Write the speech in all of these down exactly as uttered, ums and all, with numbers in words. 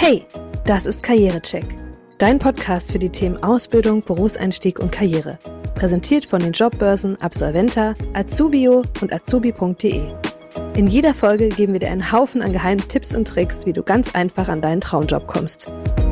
Hey, das ist Karrierecheck, dein Podcast für die Themen Ausbildung, Berufseinstieg und Karriere. Präsentiert von den Jobbörsen Absolventa, Azubio und azubi punkt de. In jeder Folge geben wir dir einen Haufen an geheimen Tipps und Tricks, wie du ganz einfach an deinen Traumjob kommst.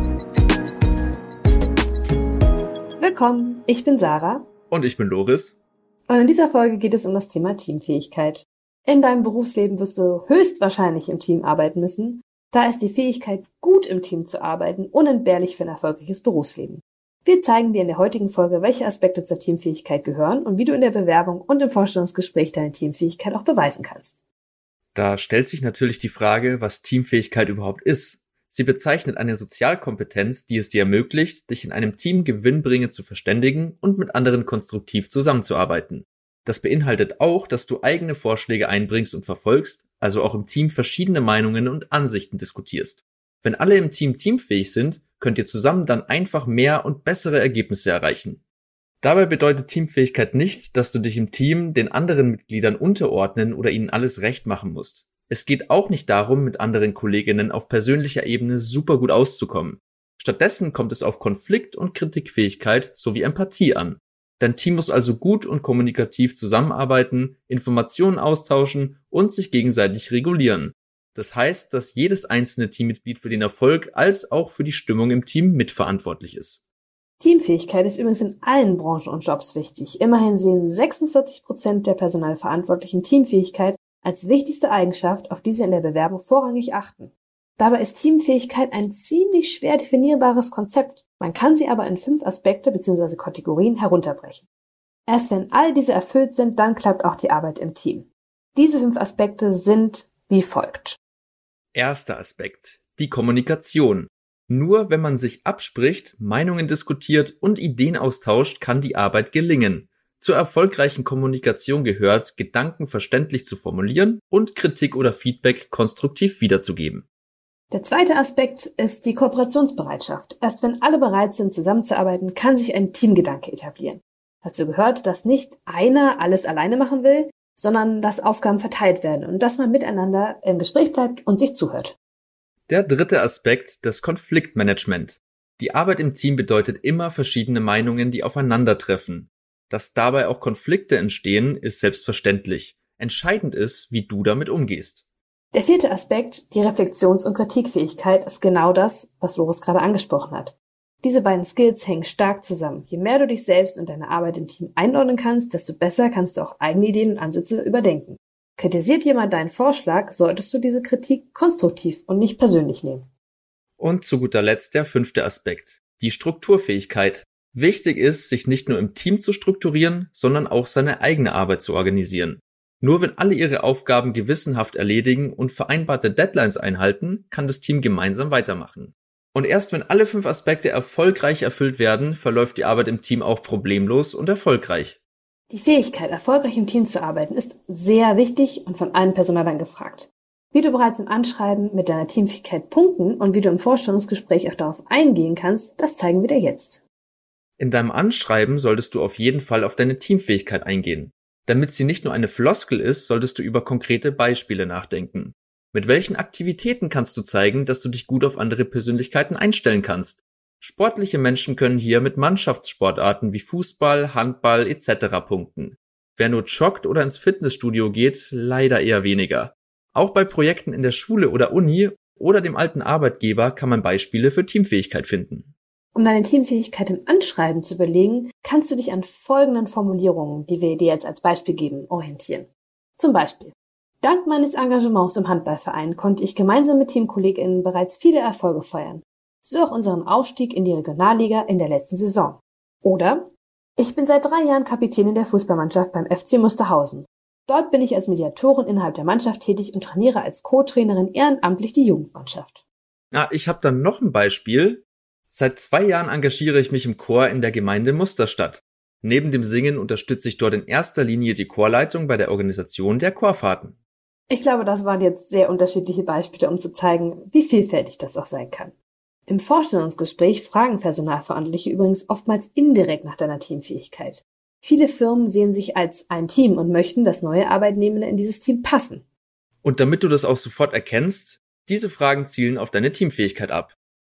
Willkommen, ich bin Sarah. Und ich bin Loris. Und in dieser Folge geht es um das Thema Teamfähigkeit. In deinem Berufsleben wirst du höchstwahrscheinlich im Team arbeiten müssen. Da ist die Fähigkeit, gut im Team zu arbeiten, unentbehrlich für ein erfolgreiches Berufsleben. Wir zeigen dir in der heutigen Folge, welche Aspekte zur Teamfähigkeit gehören und wie du in der Bewerbung und im Vorstellungsgespräch deine Teamfähigkeit auch beweisen kannst. Da stellt sich natürlich die Frage, was Teamfähigkeit überhaupt ist. Sie bezeichnet eine Sozialkompetenz, die es dir ermöglicht, dich in einem Team gewinnbringend zu verständigen und mit anderen konstruktiv zusammenzuarbeiten. Das beinhaltet auch, dass du eigene Vorschläge einbringst und verfolgst, also auch im Team verschiedene Meinungen und Ansichten diskutierst. Wenn alle im Team teamfähig sind, könnt ihr zusammen dann einfach mehr und bessere Ergebnisse erreichen. Dabei bedeutet Teamfähigkeit nicht, dass du dich im Team den anderen Mitgliedern unterordnen oder ihnen alles recht machen musst. Es geht auch nicht darum, mit anderen Kolleginnen auf persönlicher Ebene super gut auszukommen. Stattdessen kommt es auf Konflikt- und Kritikfähigkeit sowie Empathie an. Dein Team muss also gut und kommunikativ zusammenarbeiten, Informationen austauschen und sich gegenseitig regulieren. Das heißt, dass jedes einzelne Teammitglied für den Erfolg als auch für die Stimmung im Team mitverantwortlich ist. Teamfähigkeit ist übrigens in allen Branchen und Jobs wichtig. Immerhin sehen sechsundvierzig Prozent der Personalverantwortlichen Teamfähigkeit als wichtigste Eigenschaft, auf die sie in der Bewerbung vorrangig achten. Dabei ist Teamfähigkeit ein ziemlich schwer definierbares Konzept. Man kann sie aber in fünf Aspekte bzw. Kategorien herunterbrechen. Erst wenn all diese erfüllt sind, dann klappt auch die Arbeit im Team. Diese fünf Aspekte sind wie folgt. Erster Aspekt: die Kommunikation. Nur wenn man sich abspricht, Meinungen diskutiert und Ideen austauscht, kann die Arbeit gelingen. Zur erfolgreichen Kommunikation gehört, Gedanken verständlich zu formulieren und Kritik oder Feedback konstruktiv wiederzugeben. Der zweite Aspekt ist die Kooperationsbereitschaft. Erst wenn alle bereit sind, zusammenzuarbeiten, kann sich ein Teamgedanke etablieren. Dazu gehört, dass nicht einer alles alleine machen will, sondern dass Aufgaben verteilt werden und dass man miteinander im Gespräch bleibt und sich zuhört. Der dritte Aspekt, das Konfliktmanagement. Die Arbeit im Team bedeutet immer verschiedene Meinungen, die aufeinandertreffen. Dass dabei auch Konflikte entstehen, ist selbstverständlich. Entscheidend ist, wie du damit umgehst. Der vierte Aspekt, die Reflexions- und Kritikfähigkeit, ist genau das, was Loris gerade angesprochen hat. Diese beiden Skills hängen stark zusammen. Je mehr du dich selbst und deine Arbeit im Team einordnen kannst, desto besser kannst du auch eigene Ideen und Ansätze überdenken. Kritisiert jemand deinen Vorschlag, solltest du diese Kritik konstruktiv und nicht persönlich nehmen. Und zu guter Letzt der fünfte Aspekt, die Strukturfähigkeit. Wichtig ist, sich nicht nur im Team zu strukturieren, sondern auch seine eigene Arbeit zu organisieren. Nur wenn alle ihre Aufgaben gewissenhaft erledigen und vereinbarte Deadlines einhalten, kann das Team gemeinsam weitermachen. Und erst wenn alle fünf Aspekte erfolgreich erfüllt werden, verläuft die Arbeit im Team auch problemlos und erfolgreich. Die Fähigkeit, erfolgreich im Team zu arbeiten, ist sehr wichtig und von allen Personalern gefragt. Wie du bereits im Anschreiben mit deiner Teamfähigkeit punkten und wie du im Vorstellungsgespräch auch darauf eingehen kannst, das zeigen wir dir jetzt. In deinem Anschreiben solltest du auf jeden Fall auf deine Teamfähigkeit eingehen. Damit sie nicht nur eine Floskel ist, solltest du über konkrete Beispiele nachdenken. Mit welchen Aktivitäten kannst du zeigen, dass du dich gut auf andere Persönlichkeiten einstellen kannst? Sportliche Menschen können hier mit Mannschaftssportarten wie Fußball, Handball et cetera punkten. Wer nur joggt oder ins Fitnessstudio geht, leider eher weniger. Auch bei Projekten in der Schule oder Uni oder dem alten Arbeitgeber kann man Beispiele für Teamfähigkeit finden. Um deine Teamfähigkeit im Anschreiben zu überlegen, kannst du dich an folgenden Formulierungen, die wir dir jetzt als Beispiel geben, orientieren. Zum Beispiel: Dank meines Engagements im Handballverein konnte ich gemeinsam mit TeamkollegInnen bereits viele Erfolge feiern. So auch unseren Aufstieg in die Regionalliga in der letzten Saison. Oder: Ich bin seit drei Jahren Kapitänin der Fußballmannschaft beim F C Musterhausen. Dort bin ich als Mediatorin innerhalb der Mannschaft tätig und trainiere als Co-Trainerin ehrenamtlich die Jugendmannschaft. Ja, ich habe dann noch ein Beispiel. Seit zwei Jahren engagiere ich mich im Chor in der Gemeinde Musterstadt. Neben dem Singen unterstütze ich dort in erster Linie die Chorleitung bei der Organisation der Chorfahrten. Ich glaube, das waren jetzt sehr unterschiedliche Beispiele, um zu zeigen, wie vielfältig das auch sein kann. Im Vorstellungsgespräch fragen Personalverantwortliche übrigens oftmals indirekt nach deiner Teamfähigkeit. Viele Firmen sehen sich als ein Team und möchten, dass neue Arbeitnehmende in dieses Team passen. Und damit du das auch sofort erkennst, diese Fragen zielen auf deine Teamfähigkeit ab.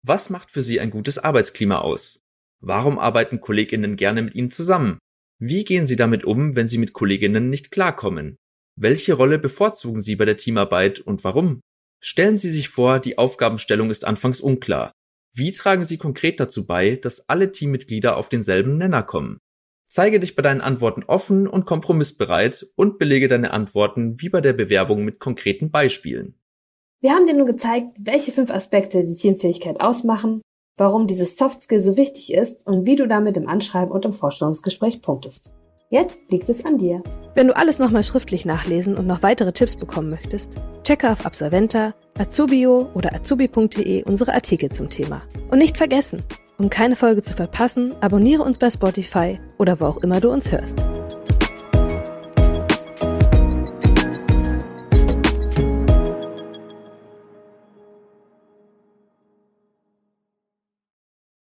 Was macht für Sie ein gutes Arbeitsklima aus? Warum arbeiten KollegInnen gerne mit Ihnen zusammen? Wie gehen Sie damit um, wenn Sie mit KollegInnen nicht klarkommen? Welche Rolle bevorzugen Sie bei der Teamarbeit und warum? Stellen Sie sich vor, die Aufgabenstellung ist anfangs unklar. Wie tragen Sie konkret dazu bei, dass alle Teammitglieder auf denselben Nenner kommen? Zeige dich bei deinen Antworten offen und kompromissbereit und belege deine Antworten wie bei der Bewerbung mit konkreten Beispielen. Wir haben dir nun gezeigt, welche fünf Aspekte die Teamfähigkeit ausmachen, warum dieses Soft Skill so wichtig ist und wie du damit im Anschreiben und im Vorstellungsgespräch punktest. Jetzt liegt es an dir. Wenn du alles nochmal schriftlich nachlesen und noch weitere Tipps bekommen möchtest, checke auf Absolventa, Azubio oder azubi punkt de unsere Artikel zum Thema. Und nicht vergessen, um keine Folge zu verpassen, abonniere uns bei Spotify oder wo auch immer du uns hörst.